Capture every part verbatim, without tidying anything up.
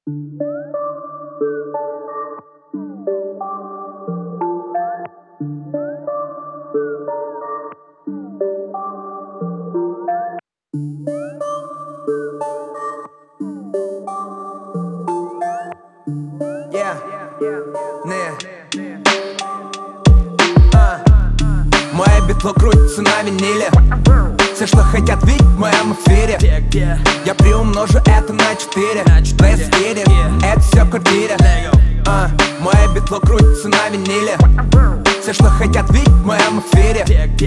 Yeah, не а. Мое битло крутится на виниле. Все, что хотят видеть в моем эфире. Я приумножу это на четыре. Let's get it, это все в квартире. а. Мое битло крутится на виниле. Все, что хотят видеть в моем эфире.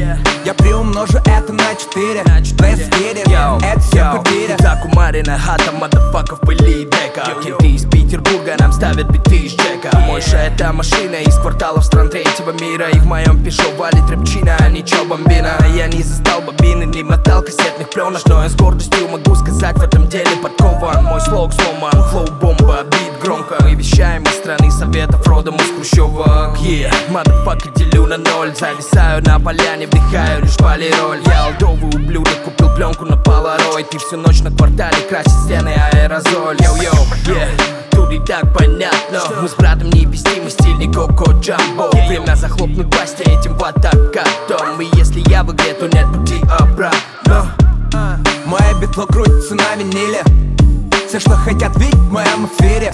Я приумножу это на четыре. Let's get it, это все в квартире. Так умаренная хата, маддафаков пыли и дека. Кенты из Петербурга нам ставят биты из Джека. Мойша это машина из кварталов стран третьего мира. И в моем пишу валит рэпчина, а ничего бомбина. Я не застал бобины, не мотал кассетных пленок, но я с гордостью могу сказать, в этом деле подкован. Мой слог сломан, флоу бомба, бит громко. Мы вещаем из страны советов, родом из хрущевок. Yeah, маддафака делю на ноль. Зависаю на поляне, вдыхаю лишь полироль. Я олдовый ублюдок, купил пленку на полароид. И всю ночь на квартале красит стены аэрозоль. Йоу-йоу, yeah, тут и так понятно. Мы с братом не вестимы, стиль не Коко Джамбо. Время захлопнуть пасть этим ватакатом. И если я в игре, то нет пути обратно. Мое битло крутится на виниле. Все, что хотят видеть в моем эфире.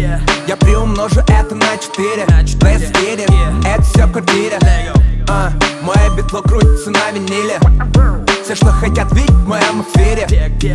Я приумножу это на четыре. Let's get it, это все в квартире. а. Мое битло крутится на виниле. Все, что хотят видеть в моем эфире.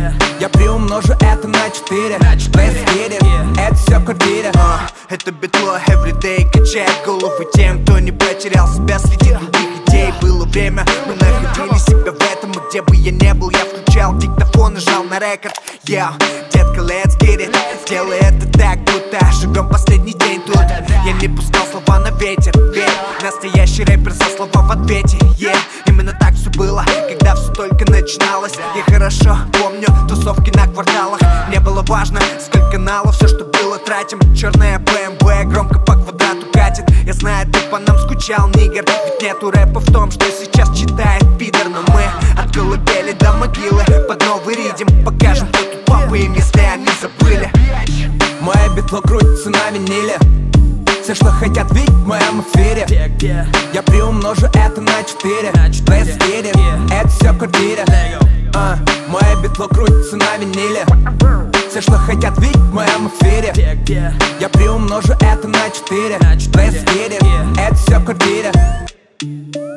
Я приумножу это на четыре. Let's get it, это все в квартире. uh, Это битло everyday качает головы тем, кто не потерял себя среди других идей. Было время, мы находили себя в этом. И где бы я не был, я включал диктофон и жал на рекорд. Yeah, детка, let's get it. Делай это так, будто живем последний день тут. Я не пускал слова на ветер, ведь настоящий рэпер за слова в ответе. Yeah, именно так все было, когда все только начиналось. Я хорошо помню тусовки на кварталах. Не было важно, сколько каналов, все, что было, тратим. Черная бэ эм вэ громко по квадрату катит. Я знаю, ты по нам скучал, нигер. Ведь нету рэпа в том, что сейчас читает пидор. Но мы от колыбели до могилы под новый ритм покажем, кто тут папа им, если они забыли. Мое битло крутится на виниле. Все, что хотят видеть в моем эфире. Я приумножу это на четыре. Let's get it, это все в квартире. а. Мое битло крутится на виниле. Все, что хотят видеть в моем эфире. Я приумножу это на четыре. Let's get it, это все в квартире.